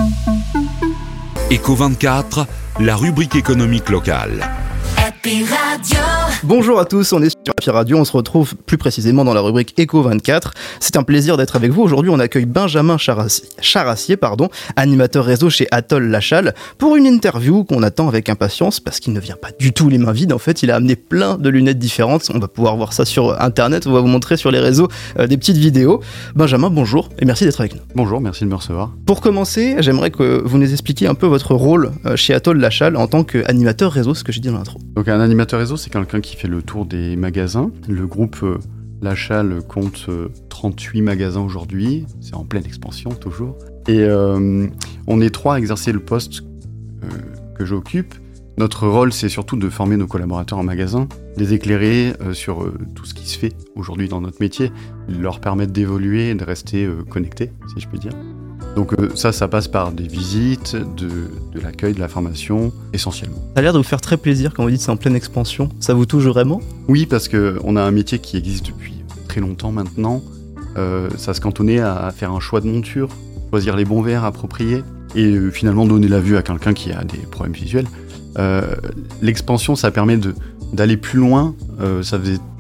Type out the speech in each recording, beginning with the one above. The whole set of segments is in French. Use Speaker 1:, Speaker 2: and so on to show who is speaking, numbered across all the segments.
Speaker 1: Eco24, la rubrique économique locale.
Speaker 2: Happy Radio.
Speaker 3: Bonjour à tous, on est sur Happy Radio, on se retrouve plus précisément dans la rubrique Eco24. C'est un plaisir d'être avec vous. Aujourd'hui, on accueille Benjamin Charassier, animateur réseau chez Atoll Lachal, pour une interview qu'on attend avec impatience parce qu'il ne vient pas du tout les mains vides. En fait, il a amené plein de lunettes différentes. On va pouvoir voir ça sur Internet, on va vous montrer sur les réseaux des petites vidéos. Benjamin, bonjour et merci d'être avec nous.
Speaker 4: Bonjour, merci de me recevoir.
Speaker 3: Pour commencer, j'aimerais que vous nous expliquiez un peu votre rôle chez Atoll Lachal en tant qu'animateur réseau, ce que j'ai dit dans l'intro.
Speaker 4: Donc un animateur réseau, c'est quelqu'un qui fait le tour des magasins. Le groupe Lachal compte 38 magasins aujourd'hui. C'est en pleine expansion toujours. Et on est 3 à exercer le poste que j'occupe. Notre rôle, c'est surtout de former nos collaborateurs en magasin, les éclairer sur tout ce qui se fait aujourd'hui dans notre métier, leur permettre d'évoluer et de rester connectés, si je puis dire. Donc ça passe par des visites, de l'accueil, de la formation, essentiellement.
Speaker 3: Ça a l'air de vous faire très plaisir quand vous dites c'est en pleine expansion. Ça vous touche vraiment ?
Speaker 4: Oui, parce qu'on a un métier qui existe depuis très longtemps maintenant. Ça se cantonnait à faire un choix de monture, choisir les bons verres appropriés et finalement donner la vue à quelqu'un qui a des problèmes visuels. L'expansion, ça permet d'aller plus loin. Ça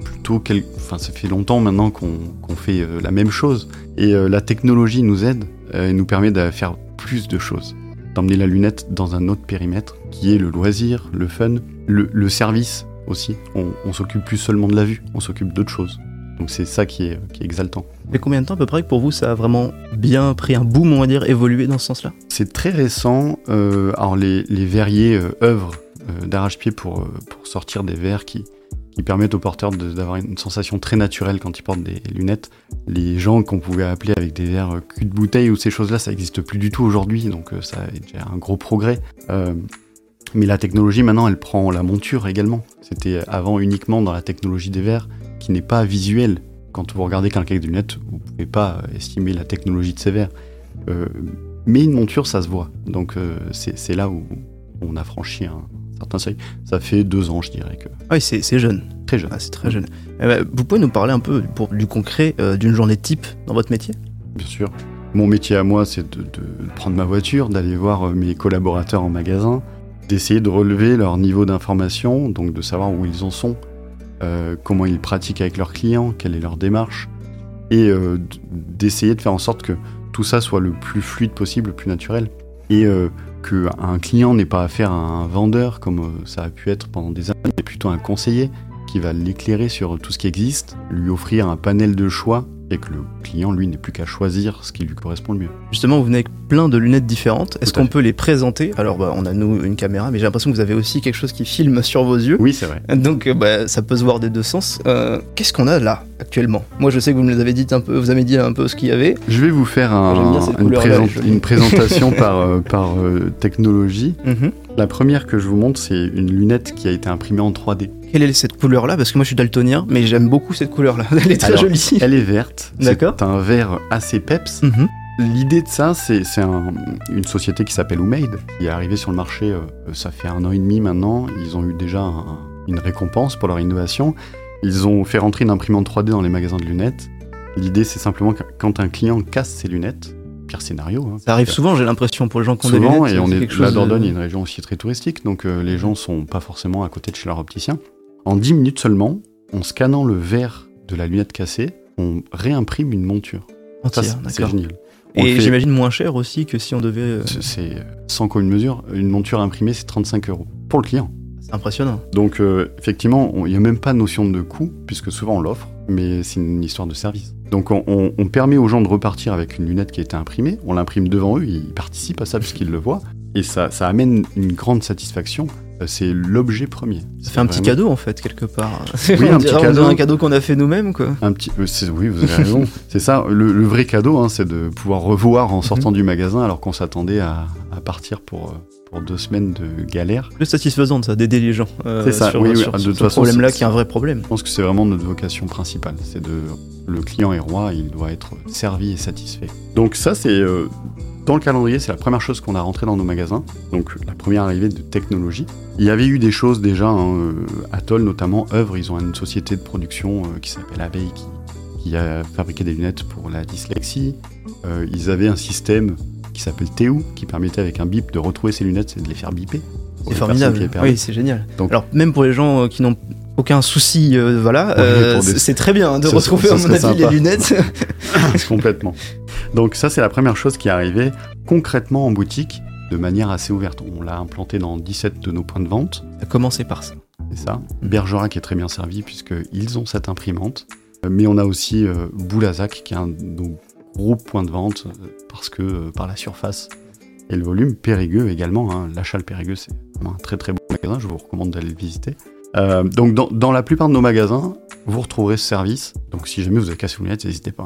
Speaker 4: fait longtemps maintenant qu'on fait la même chose. Et la technologie nous aide et nous permet de faire plus de choses. D'emmener la lunette dans un autre périmètre qui est le loisir, le fun, le service aussi. On s'occupe plus seulement de la vue, on s'occupe d'autres choses. Donc c'est ça qui est exaltant.
Speaker 3: Mais combien de temps à peu près que pour vous ça a vraiment bien pris un boom, on va dire, évolué dans ce sens-là ?
Speaker 4: C'est très récent. Alors les verriers œuvrent d'arrache-pied pour sortir des verres qui permettent aux porteurs d'avoir une sensation très naturelle quand ils portent des lunettes. Les gens qu'on pouvait appeler avec des verres cul de bouteille ou ces choses-là, ça n'existe plus du tout aujourd'hui, donc ça a déjà un gros progrès. Mais la technologie, maintenant, elle prend la monture également. C'était avant uniquement dans la technologie des verres, qui n'est pas visuelle. Quand vous regardez quelqu'un avec des lunettes, vous ne pouvez pas estimer la technologie de ces verres. Mais une monture, ça se voit. Donc c'est là où on a franchi un certain seuil. Ça fait 2 ans, je dirais que...
Speaker 3: Ah oui, c'est jeune.
Speaker 4: Très jeune.
Speaker 3: Ah, c'est très jeune. Vous pouvez nous parler un peu du concret d'une journée type dans votre métier ?
Speaker 4: Bien sûr. Mon métier à moi, c'est de prendre ma voiture, d'aller voir mes collaborateurs en magasin, d'essayer de relever leur niveau d'information, donc de savoir où ils en sont, comment ils pratiquent avec leurs clients, quelle est leur démarche, et d'essayer de faire en sorte que tout ça soit le plus fluide possible, le plus naturel, et qu'un client n'ait pas affaire à un vendeur, comme ça a pu être pendant des années, mais plutôt un conseiller qui va l'éclairer sur tout ce qui existe, lui offrir un panel de choix, et que le client, lui, n'ait plus qu'à choisir ce qui lui correspond le mieux.
Speaker 3: Justement, vous venez avec plein de lunettes différentes. Est-ce qu'on peut les présenter ? Alors, on a nous une caméra, mais j'ai l'impression que vous avez aussi quelque chose qui filme sur vos yeux.
Speaker 4: Oui, c'est vrai.
Speaker 3: Donc, ça peut se voir des deux sens. Qu'est-ce qu'on a là, actuellement ? Moi, je sais que vous nous avez dit un peu, ce qu'il y avait.
Speaker 4: Je vais vous faire une présentation par technologie. Mm-hmm. La première que je vous montre, c'est une lunette qui a été imprimée en 3D.
Speaker 3: Quelle est cette couleur-là ? Parce que moi je suis daltonien, mais j'aime beaucoup cette couleur-là. Elle est très jolie.
Speaker 4: Elle est verte.
Speaker 3: D'accord.
Speaker 4: C'est un vert assez peps. Mm-hmm. L'idée de ça, c'est une société qui s'appelle Oomade, qui est arrivée sur le marché, ça fait 1 an et demi maintenant. Ils ont eu déjà une récompense pour leur innovation. Ils ont fait rentrer une imprimante 3D dans les magasins de lunettes. L'idée, c'est simplement que quand un client casse ses lunettes, pire scénario.
Speaker 3: Ça arrive souvent, j'ai l'impression, pour les gens qui ont des lunettes.
Speaker 4: Souvent, et la Dordogne est une région aussi très touristique, donc les gens sont pas forcément à côté de chez leur opticien. En 10 minutes seulement, en scannant le verre de la lunette cassée, on réimprime une monture.
Speaker 3: Entière,
Speaker 4: c'est génial.
Speaker 3: Et j'imagine moins cher aussi que si on devait...
Speaker 4: C'est sans commune mesure. Une monture imprimée, c'est 35 € pour le client.
Speaker 3: C'est impressionnant.
Speaker 4: Donc effectivement, il n'y a même pas de notion de coût, puisque souvent on l'offre, mais c'est une histoire de service. Donc on permet aux gens de repartir avec une lunette qui a été imprimée, on l'imprime devant eux, ils participent à ça puisqu'ils le voient, et ça amène une grande satisfaction. C'est l'objet premier.
Speaker 3: Ça fait un petit cadeau en fait, quelque part.
Speaker 4: Oui,
Speaker 3: un cadeau qu'on a fait nous-mêmes, quoi.
Speaker 4: Oui, vous avez raison. C'est ça, le vrai cadeau, c'est de pouvoir revoir en sortant du magasin alors qu'on s'attendait à partir pour 2 semaines de galère.
Speaker 3: Plus satisfaisant de ça, d'aider les gens
Speaker 4: c'est ça,
Speaker 3: sur ce problème-là qui est un vrai problème.
Speaker 4: Je pense que c'est vraiment notre vocation principale. Le client est roi, il doit être servi et satisfait. Donc ça, c'est... Dans le calendrier, c'est la première chose qu'on a rentrée dans nos magasins, donc la première arrivée de technologie. Il y avait eu des choses déjà, Atoll notamment, œuvre, ils ont une société de production qui s'appelle Abeille, qui a fabriqué des lunettes pour la dyslexie. Ils avaient un système qui s'appelle Théo, qui permettait avec un bip de retrouver ses lunettes et de les faire biper.
Speaker 3: C'est formidable. Oui, c'est génial.
Speaker 4: Donc,
Speaker 3: alors même pour les gens qui n'ont aucun souci, c'est très bien de retrouver à mon avis les lunettes.
Speaker 4: Complètement. Donc ça, c'est la première chose qui est arrivée concrètement en boutique de manière assez ouverte. On l'a implanté dans 17 de nos points de vente.
Speaker 3: Ça a commencé par ça.
Speaker 4: C'est ça. Bergerac est très bien servi puisqu'ils ont cette imprimante. Mais on a aussi Boulazac qui est un de nos gros points de vente parce que par la surface et le volume. Périgueux également. La Châle Périgueux, c'est vraiment un très très beau magasin. Je vous recommande d'aller le visiter. Donc dans la plupart de nos magasins, vous retrouverez ce service. Donc si jamais vous avez cassé vos lunettes, n'hésitez pas.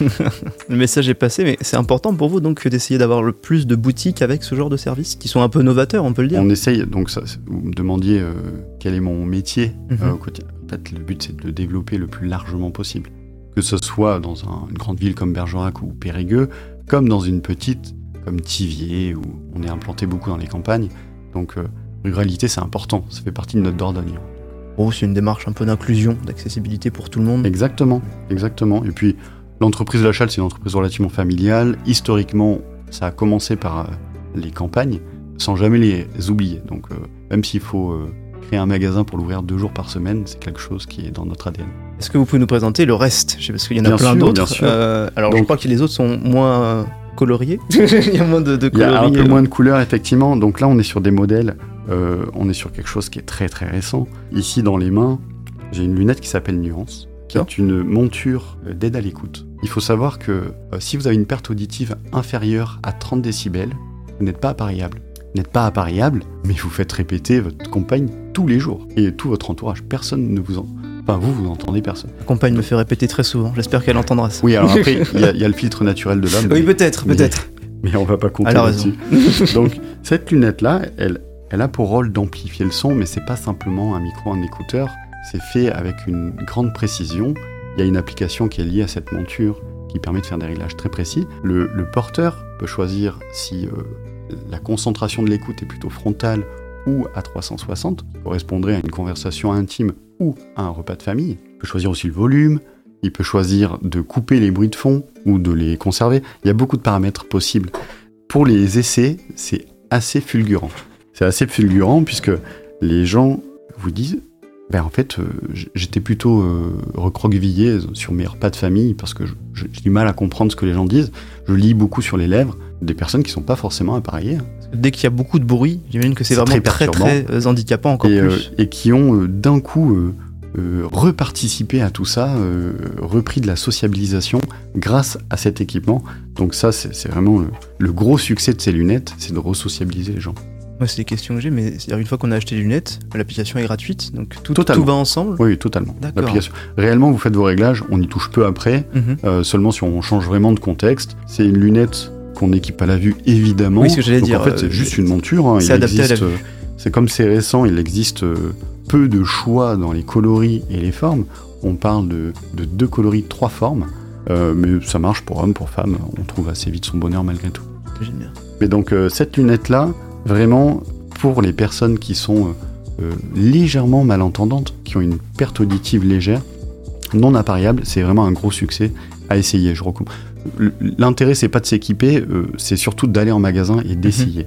Speaker 3: Le message est passé, mais c'est important pour vous donc d'essayer d'avoir le plus de boutiques avec ce genre de services qui sont un peu novateurs, on peut le dire.
Speaker 4: On essaye, donc ça, vous me demandiez quel est mon métier au quotidien. En fait, le but c'est de le développer le plus largement possible. Que ce soit dans une grande ville comme Bergerac ou Périgueux, comme dans une petite comme Thiviers, où on est implanté beaucoup dans les campagnes. Donc ruralité, c'est important, ça fait partie de notre Dordogne.
Speaker 3: Pour vous, c'est une démarche un peu d'inclusion, d'accessibilité pour tout le monde.
Speaker 4: Exactement. Et puis, l'entreprise La Châle, c'est une entreprise relativement familiale. Historiquement, ça a commencé par les campagnes, sans jamais les oublier. Donc, même s'il faut créer un magasin pour l'ouvrir 2 jours par semaine, c'est quelque chose qui est dans notre ADN.
Speaker 3: Est-ce que vous pouvez nous présenter le reste ? Parce qu'il y en a
Speaker 4: bien
Speaker 3: plein
Speaker 4: sûr,
Speaker 3: d'autres.
Speaker 4: Bien sûr.
Speaker 3: Alors, je crois que les autres sont moins coloriés. Il y a moins de coloris.
Speaker 4: Il y a un peu moins de couleurs, effectivement. Donc là, on est sur des modèles. On est sur quelque chose qui est très très récent. Ici, dans les mains, j'ai une lunette qui s'appelle Nuance, qui est une monture d'aide à l'écoute. Il faut savoir que si vous avez une perte auditive inférieure à 30 décibels, vous n'êtes pas appareillable. Vous n'êtes pas appareillable, mais vous faites répéter votre compagne tous les jours. Et tout votre entourage, personne ne vous en... Enfin, vous n'entendez personne.
Speaker 3: Ma compagne me fait répéter très souvent, j'espère qu'elle entendra ça.
Speaker 4: Oui, alors après, il y a le filtre naturel de l'homme.
Speaker 3: Oui, peut-être.
Speaker 4: Mais on va pas compter là-dessus. Donc, cette lunette-là, elle a pour rôle d'amplifier le son, mais c'est pas simplement un micro, un écouteur. C'est fait avec une grande précision. Il y a une application qui est liée à cette monture qui permet de faire des réglages très précis. Le porteur peut choisir si la concentration de l'écoute est plutôt frontale ou à 360, qui correspondrait à une conversation intime ou à un repas de famille. Il peut choisir aussi le volume. Il peut choisir de couper les bruits de fond ou de les conserver. Il y a beaucoup de paramètres possibles. Pour les essais, c'est assez fulgurant. C'est assez fulgurant puisque les gens vous disent en fait, j'étais plutôt recroquevillé sur mes repas de famille parce que j'ai du mal à comprendre ce que les gens disent. Je lis beaucoup sur les lèvres des personnes qui ne sont pas forcément appareillées.
Speaker 3: Dès qu'il y a beaucoup de bruit, j'imagine que c'est vraiment très très handicapant encore plus.
Speaker 4: Et qui ont d'un coup reparticipé à tout ça, repris de la sociabilisation grâce à cet équipement. Donc ça, c'est vraiment le gros succès de ces lunettes, c'est de resociabiliser les gens.
Speaker 3: Moi, c'est des questions que j'ai, mais c'est-à-dire une fois qu'on a acheté les lunettes, l'application est gratuite, donc tout va ensemble.
Speaker 4: Oui, totalement.
Speaker 3: D'accord.
Speaker 4: L'application. Réellement, vous faites vos réglages, on y touche peu après, seulement si on change vraiment de contexte. C'est une lunette qu'on équipe à la vue, évidemment.
Speaker 3: Oui, ce que j'allais dire.
Speaker 4: En fait, c'est juste une monture.
Speaker 3: C'est adapté à la vue.
Speaker 4: C'est comme c'est récent, il existe peu de choix dans les coloris et les formes. On parle de 2 coloris, 3 formes, mais ça marche pour homme, pour femme. On trouve assez vite son bonheur malgré tout.
Speaker 3: C'est génial.
Speaker 4: Mais donc, cette lunette-là, vraiment, pour les personnes qui sont légèrement malentendantes, qui ont une perte auditive légère, non appareillable, c'est vraiment un gros succès à essayer. Je recommande. L'intérêt, c'est pas de s'équiper, c'est surtout d'aller en magasin et d'essayer.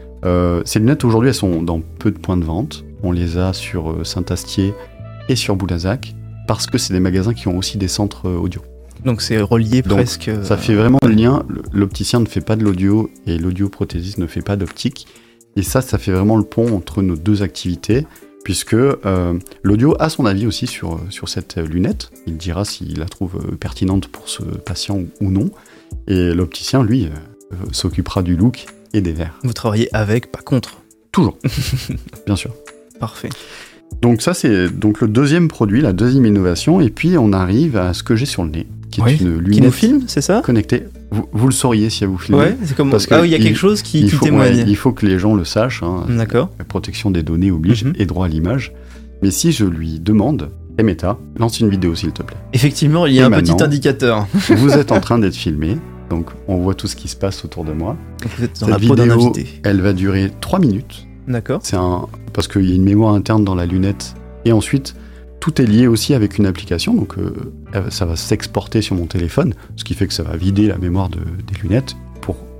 Speaker 4: Ces lunettes, aujourd'hui, elles sont dans peu de points de vente. On les a sur Saint-Astier et sur Boulazac, parce que c'est des magasins qui ont aussi des centres audio.
Speaker 3: Donc c'est relié presque...
Speaker 4: Ça fait vraiment le lien. L'opticien ne fait pas de l'audio et l'audioprothésiste ne fait pas d'optique. Et ça fait vraiment le pont entre nos 2 activités, puisque l'audio a son avis aussi sur cette lunette. Il dira s'il la trouve pertinente pour ce patient ou non. Et l'opticien, lui, s'occupera du look et des verres.
Speaker 3: Vous travaillez avec, pas contre.
Speaker 4: Toujours, bien sûr.
Speaker 3: Parfait.
Speaker 4: Donc ça, c'est donc le deuxième produit, la deuxième innovation. Et puis, on arrive à ce que j'ai sur le nez, qui est une lunette
Speaker 3: qui nous filme, c'est ça ?
Speaker 4: Connectée. Vous le sauriez si vous filmez.
Speaker 3: Ouais, c'est comme... il y a quelque chose qui témoigne.
Speaker 4: Ouais, il faut que les gens le sachent.
Speaker 3: D'accord.
Speaker 4: La protection des données oblige et droit à l'image. Mais si je lui demande, Meta, lance une vidéo s'il te plaît.
Speaker 3: Effectivement, il y a un petit indicateur.
Speaker 4: Vous êtes en train d'être filmé, donc on voit tout ce qui se passe autour de moi.
Speaker 3: Donc vous êtes dans la peau d'un invité.
Speaker 4: Elle va durer 3 minutes.
Speaker 3: D'accord.
Speaker 4: Parce qu'il y a une mémoire interne dans la lunette. Et ensuite, tout est lié aussi avec une application, donc ça va s'exporter sur mon téléphone, ce qui fait que ça va vider la mémoire des lunettes pour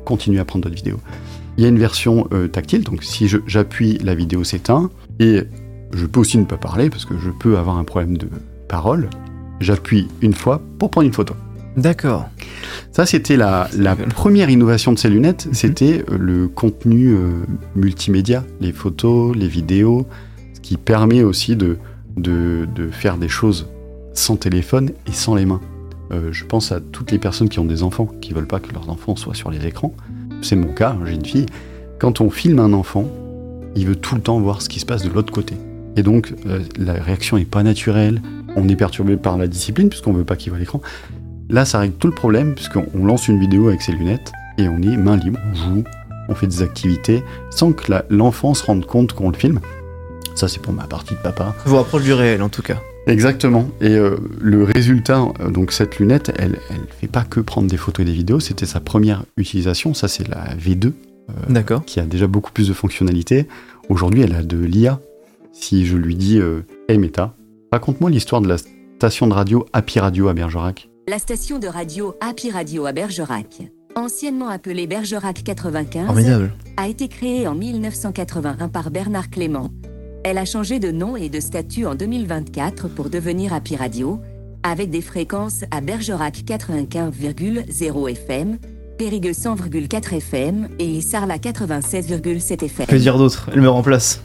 Speaker 4: continuer à prendre d'autres vidéos. Il y a une version tactile, donc si j'appuie, la vidéo s'éteint, et je peux aussi ne pas parler, parce que je peux avoir un problème de parole. J'appuie une fois pour prendre une photo.
Speaker 3: D'accord.
Speaker 4: Ça, c'était la première innovation de ces lunettes, c'était le contenu multimédia, les photos, les vidéos, ce qui permet aussi de faire des choses sans téléphone et sans les mains. Je pense à toutes les personnes qui ont des enfants, qui veulent pas que leurs enfants soient sur les écrans. C'est mon cas, j'ai une fille. Quand on filme un enfant, il veut tout le temps voir ce qui se passe de l'autre côté. Et donc, la réaction n'est pas naturelle, on est perturbé par la discipline, puisqu'on veut pas qu'il voit l'écran. Là, ça règle tout le problème, puisqu'on lance une vidéo avec ses lunettes, et on est main libre, on joue, on fait des activités, sans que l'enfant se rende compte qu'on le filme. Ça, c'est pour ma partie de papa.
Speaker 3: Ça vous rapproche du réel, en tout cas.
Speaker 4: Exactement. Et le résultat, donc cette lunette, elle fait pas que prendre des photos et des vidéos, c'était sa première utilisation, ça c'est la V2,
Speaker 3: D'accord.
Speaker 4: qui a déjà beaucoup plus de fonctionnalités. Aujourd'hui, elle a de l'IA. Si je lui dis Hey Meta, raconte-moi l'histoire de la station de radio Happy Radio à Bergerac.
Speaker 5: La station de radio Happy Radio à Bergerac, anciennement appelée Bergerac 95,
Speaker 3: Formidable.
Speaker 5: a été créée en 1981 par Bernard Clément. Elle a changé de nom et de statut en 2024 pour devenir Happy Radio, avec des fréquences à Bergerac 95,0 FM, Périgueux 100,4 FM et Sarlat 96,7 FM.
Speaker 3: Que dire d'autre? Elle me remplace.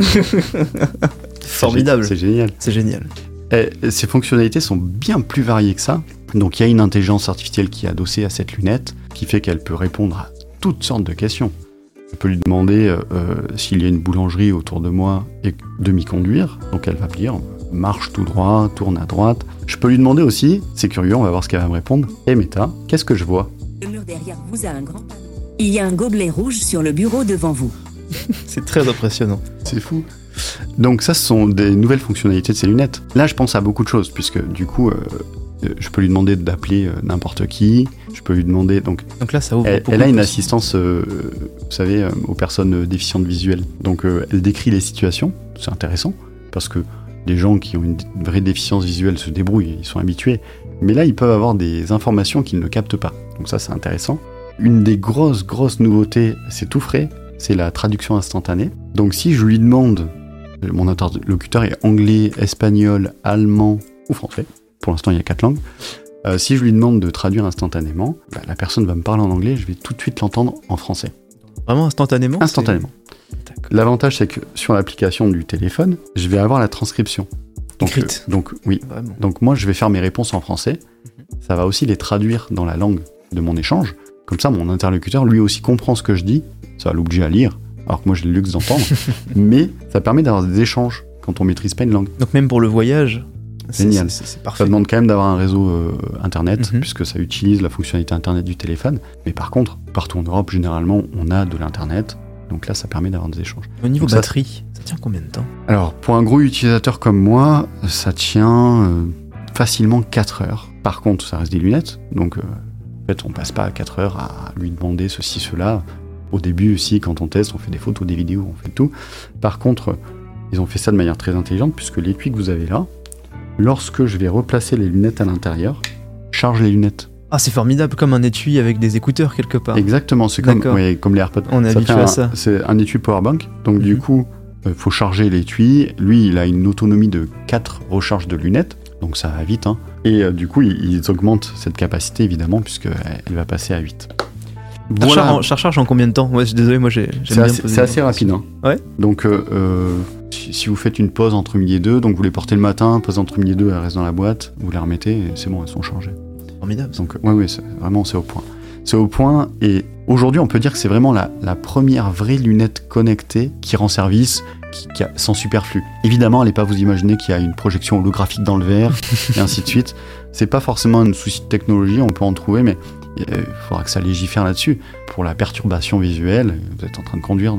Speaker 3: Formidable.
Speaker 4: C'est génial.
Speaker 3: C'est génial.
Speaker 4: Et ces fonctionnalités sont bien plus variées que ça. Donc il y a une intelligence artificielle qui est adossée à cette lunette, qui fait qu'elle peut répondre à toutes sortes de questions. Je peux lui demander s'il y a une boulangerie autour de moi et de m'y conduire. Donc elle va me dire marche tout droit, tourne à droite. Je peux lui demander aussi, c'est curieux, on va voir ce qu'elle va me répondre. Hey Meta, qu'est-ce que je vois?
Speaker 5: Le mur derrière vous a un grand panneau. Il y a un gobelet rouge sur le bureau devant vous.
Speaker 3: C'est très impressionnant.
Speaker 4: C'est fou. Donc ça, ce sont des nouvelles fonctionnalités de ces lunettes. Là, je pense à beaucoup de choses, puisque du coup, je peux lui demander d'appeler n'importe qui. Je peux lui demander... Donc
Speaker 3: là, ça ouvre.
Speaker 4: Elle a une assistance, vous savez, aux personnes déficientes visuelles. Donc elle décrit les situations. C'est intéressant, parce que les gens qui ont une vraie déficience visuelle se débrouillent, ils sont habitués. Mais là, ils peuvent avoir des informations qu'ils ne captent pas. Donc ça, c'est intéressant. Une des grosses nouveautés, c'est tout frais, c'est la traduction instantanée. Donc si je lui demande, mon interlocuteur est anglais, espagnol, allemand ou français, pour l'instant il y a 4 langues, si je lui demande de traduire instantanément, la personne va me parler en anglais, je vais tout de suite l'entendre en français.
Speaker 3: Vraiment instantanément?
Speaker 4: Instantanément. L'avantage, c'est que sur l'application du téléphone, je vais avoir la transcription. Donc oui.
Speaker 3: Vraiment.
Speaker 4: Donc moi, je vais faire mes réponses en français. Ça va aussi les traduire dans la langue de mon échange. Comme ça, mon interlocuteur, lui aussi, comprend ce que je dis. Ça va l'obliger à lire, alors que moi, j'ai le luxe d'entendre. Mais ça permet d'avoir des échanges quand on maîtrise pas une langue.
Speaker 3: Donc même pour le voyage,
Speaker 4: génial.
Speaker 3: C'est parfait.
Speaker 4: Ça demande quand même d'avoir un réseau Internet, puisque ça utilise la fonctionnalité Internet du téléphone. Mais par contre, partout en Europe, généralement, on a de l'Internet. Donc là, ça permet d'avoir des échanges.
Speaker 3: Au niveau
Speaker 4: donc
Speaker 3: batterie, ça tient combien de temps?
Speaker 4: Alors, pour un gros utilisateur comme moi, ça tient facilement 4 heures. Par contre, ça reste des lunettes. Donc, en fait, on passe pas 4 heures à lui demander ceci, cela. Au début aussi, quand on teste, on fait des photos, des vidéos, on fait tout. Par contre, ils ont fait ça de manière très intelligente, puisque l'étui que vous avez là, lorsque je vais replacer les lunettes à l'intérieur, charge les lunettes.
Speaker 3: Ah, c'est formidable, comme un étui avec des écouteurs quelque part.
Speaker 4: Exactement, c'est comme les AirPods.
Speaker 3: On est habitué à ça.
Speaker 4: C'est un étui powerbank, donc du coup, faut charger l'étui. Lui, il a une autonomie de 4 recharges de lunettes, donc ça va vite. Hein. Et du coup, ils augmentent cette capacité, évidemment, puisqu'elle va passer à 8.
Speaker 3: Voilà. Ça recharge en combien de temps? Ouais, désolé, moi
Speaker 4: c'est assez rapide. Hein.
Speaker 3: Ouais.
Speaker 4: Donc, si vous faites une pause entre midi et 2, donc vous les portez le matin, pause entre midi et 2, elle reste dans la boîte, vous les remettez, et c'est bon, elles sont chargées.
Speaker 3: Formidable.
Speaker 4: Donc, ouais, vraiment, c'est au point. C'est au point, et aujourd'hui, on peut dire que c'est vraiment la première vraie lunette connectée qui rend service, sans superflu. Évidemment, allez pas vous imaginer qu'il y a une projection holographique dans le verre, et ainsi de suite. C'est pas forcément un souci de technologie, on peut en trouver, mais il faudra que ça légifère là-dessus. Pour la perturbation visuelle, vous êtes en train de conduire.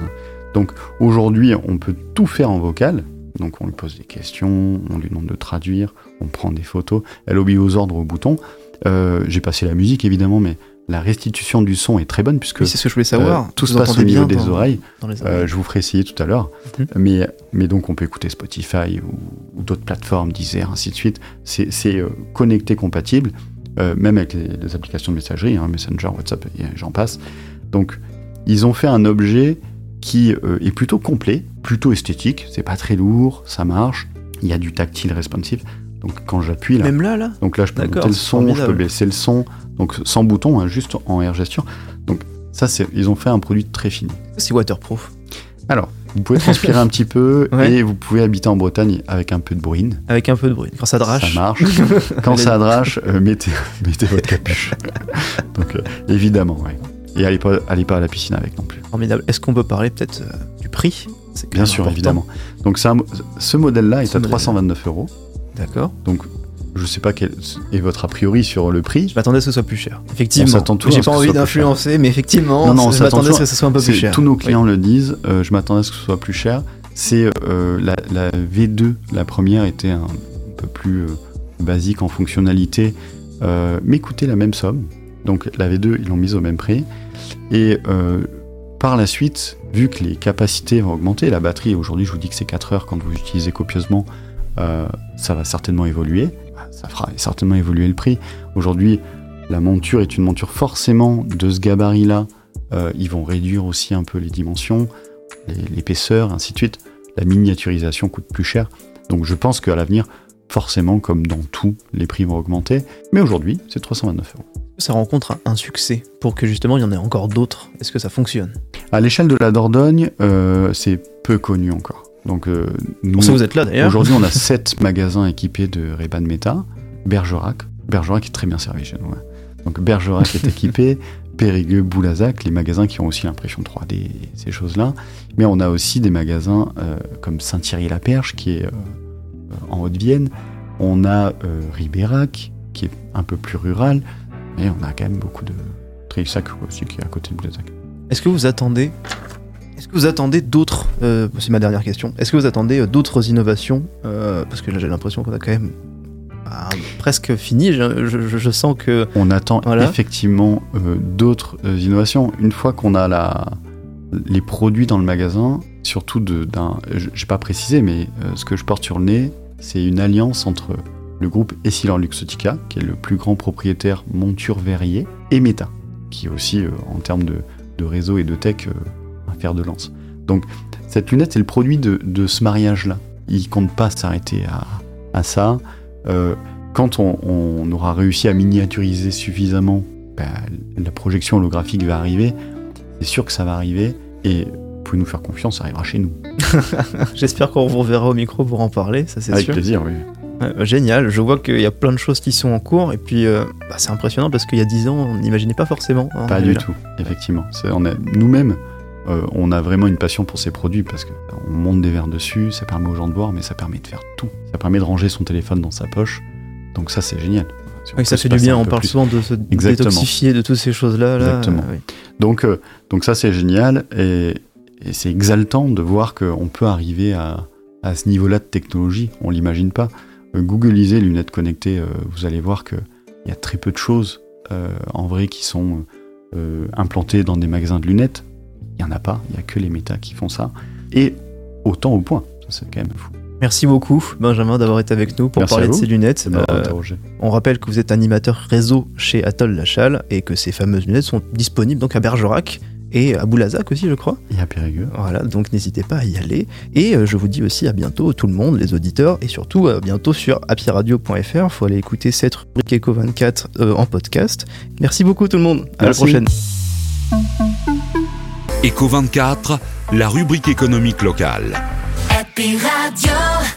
Speaker 4: Donc aujourd'hui, on peut tout faire en vocal. Donc on lui pose des questions, on lui demande de traduire, on prend des photos. Elle obéit aux ordres au bouton. J'ai passé la musique évidemment, mais la restitution du son est très bonne puisque
Speaker 3: oui, c'est ce que je voulais savoir.
Speaker 4: Tout se passe au niveau des oreilles.
Speaker 3: Dans les oreilles.
Speaker 4: Je vous ferai essayer tout à l'heure. Mais donc on peut écouter Spotify ou d'autres plateformes, Deezer, ainsi de suite. C'est connecté, compatible. même avec les applications de messagerie, Messenger, WhatsApp, et j'en passe. Donc, ils ont fait un objet qui est plutôt complet, plutôt esthétique, c'est pas très lourd, ça marche, il y a du tactile responsive, donc quand j'appuie là...
Speaker 3: Même là
Speaker 4: donc là, je peux monter le son,
Speaker 3: formidable.
Speaker 4: je peux baisser le son, donc sans bouton, juste en air gesture. Donc ça, ils ont fait un produit très fini.
Speaker 3: C'est waterproof.
Speaker 4: Alors, vous pouvez transpirer un petit peu
Speaker 3: Ouais.
Speaker 4: et vous pouvez habiter en Bretagne avec un peu de bruine.
Speaker 3: Avec un peu de bruit. Quand ça drache.
Speaker 4: Ça marche. Quand ça drache, mettez votre capuche. Donc, évidemment, ouais. Et allez pas à la piscine avec non plus.
Speaker 3: Formidable. Est-ce qu'on peut parler peut-être du prix? C'est quand
Speaker 4: Bien
Speaker 3: même
Speaker 4: sûr,
Speaker 3: important.
Speaker 4: évidemment. Donc, ce modèle-là est à
Speaker 3: modèle-là.
Speaker 4: 329 €.
Speaker 3: D'accord.
Speaker 4: Donc, je sais pas quel est votre a priori sur le prix.
Speaker 3: Je m'attendais à ce que ce soit plus cher. Effectivement.
Speaker 4: On s'attend toujours
Speaker 3: J'ai
Speaker 4: à ce
Speaker 3: pas
Speaker 4: que ce
Speaker 3: envie
Speaker 4: soit plus
Speaker 3: d'influencer, mais effectivement,
Speaker 4: Non, on
Speaker 3: je
Speaker 4: s'attend
Speaker 3: m'attendais à ce
Speaker 4: toujours-
Speaker 3: que ce soit un peu plus cher.
Speaker 4: Tous nos clients le disent. Je m'attendais à ce que ce soit plus cher. C'est la V2, la première était un peu plus basique en fonctionnalité, mais coûtait la même somme. Donc la V2, ils l'ont mise au même prix. Et par la suite, vu que les capacités vont augmenter, la batterie, aujourd'hui je vous dis que c'est 4 heures quand vous utilisez copieusement, ça va certainement évoluer. Ça fera certainement évoluer le prix. Aujourd'hui, la monture est une monture forcément de ce gabarit-là. Ils vont réduire aussi un peu les dimensions, l'épaisseur, ainsi de suite. La miniaturisation coûte plus cher. Donc je pense qu'à l'avenir, forcément, comme dans tout, les prix vont augmenter. Mais aujourd'hui, c'est 329 €.
Speaker 3: Ça rencontre un succès pour que justement il y en ait encore d'autres. Est-ce que ça fonctionne?
Speaker 4: À l'échelle de la Dordogne, c'est peu connu encore. Donc nous,
Speaker 3: Pour ça, vous êtes là d'ailleurs.
Speaker 4: aujourd'hui, on a 7 magasins équipés de Ray-Ban Meta. Bergerac est très bien servi chez nous. Hein. Donc Bergerac est équipé, Périgueux, Boulazac, les magasins qui ont aussi l'impression 3D, ces choses-là. Mais on a aussi des magasins comme Saint-Thierry-la-Perche, qui est en Haute-Vienne. On a Ribérac, qui est un peu plus rural. Mais on a quand même beaucoup de Trélissac aussi, qui est à côté de Boulazac.
Speaker 3: Est-ce que vous attendez d'autres c'est ma dernière question. Est-ce que vous attendez d'autres innovations parce que là j'ai l'impression qu'on a quand même presque fini. Je sens que
Speaker 4: on attend
Speaker 3: voilà.
Speaker 4: effectivement d'autres innovations. Une fois qu'on a les produits dans le magasin, surtout j'ai pas précisé, mais ce que je porte sur le nez, c'est une alliance entre le groupe Essilor-Luxottica, qui est le plus grand propriétaire monture verrier, et Meta, qui est aussi, en termes de réseau et de tech, un fer de lance. Donc, cette lunette, c'est le produit de ce mariage-là. Il ne compte pas s'arrêter à ça. Quand on aura réussi à miniaturiser suffisamment, la projection holographique va arriver. C'est sûr que ça va arriver, et vous pouvez nous faire confiance, ça arrivera chez nous.
Speaker 3: j'espère qu'on vous reverra au micro pour en parler, ça c'est
Speaker 4: Avec
Speaker 3: sûr.
Speaker 4: plaisir, oui.
Speaker 3: Génial, je vois qu'il y a plein de choses qui sont en cours, et puis c'est impressionnant parce qu'il y a 10 ans, on n'imaginait pas forcément. Hein,
Speaker 4: Pas du tout, effectivement. Nous-mêmes, on a vraiment une passion pour ces produits parce qu'on monte des verres dessus, ça permet aux gens de voir, mais ça permet de faire tout. Ça permet de ranger son téléphone dans sa poche, donc ça c'est génial. Si on
Speaker 3: Oui, ça
Speaker 4: peut
Speaker 3: fait
Speaker 4: se
Speaker 3: du
Speaker 4: passer
Speaker 3: bien,
Speaker 4: un
Speaker 3: on
Speaker 4: peu
Speaker 3: parle
Speaker 4: plus.
Speaker 3: souvent de se
Speaker 4: Exactement.
Speaker 3: détoxifier de toutes ces choses-là.
Speaker 4: Exactement.
Speaker 3: Oui.
Speaker 4: Donc ça c'est génial, et c'est exaltant de voir qu'on peut arriver à ce niveau-là de technologie, on l'imagine pas. Googlisez lunettes connectées, vous allez voir qu'il y a très peu de choses en vrai qui sont implantées dans des magasins de lunettes. Il n'y en a pas, il n'y a que les Meta qui font ça. Et autant au point, ça c'est quand même fou.
Speaker 3: Merci beaucoup, Benjamin, d'avoir été avec nous pour
Speaker 4: Merci
Speaker 3: parler
Speaker 4: à
Speaker 3: de
Speaker 4: vous.
Speaker 3: ces lunettes.
Speaker 4: C'est m'avoir interrogé.
Speaker 3: On rappelle que vous êtes animateur réseau chez Atoll-Lachal et que ces fameuses lunettes sont disponibles donc à Bergerac et à Boulazac aussi, je crois.
Speaker 4: Et à Périgueux.
Speaker 3: Voilà, donc n'hésitez pas à y aller. Et je vous dis aussi à bientôt, tout le monde, les auditeurs, et surtout à bientôt sur happyradio.fr. Il faut aller écouter cette rubrique Eco 24 en podcast. Merci beaucoup tout le monde. À
Speaker 4: Merci.
Speaker 3: la prochaine.
Speaker 1: Eco 24, la rubrique économique locale.
Speaker 2: Happy Radio.